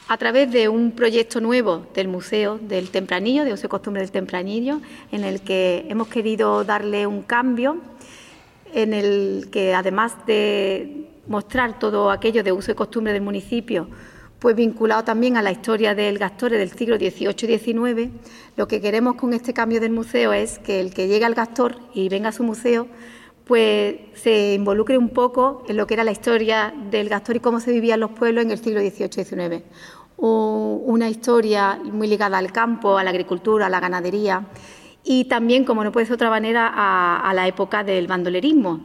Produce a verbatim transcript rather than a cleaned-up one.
a través de un proyecto nuevo del Museo del Tempranillo, de Uso y Costumbre del Tempranillo, en el que hemos querido darle un cambio, en el que además de mostrar todo aquello de uso y costumbre del municipio, pues vinculado también a la historia del Gastore del siglo dieciocho y diecinueve, lo que queremos con este cambio del museo es que el que llegue al Gastor y venga a su museo, pues se involucre un poco en lo que era la historia del Gastor y cómo se vivían los pueblos en el siglo dieciocho y diecinueve. Una historia muy ligada al campo, a la agricultura, a la ganadería y también, como no puede ser de otra manera, a, a la época del bandolerismo,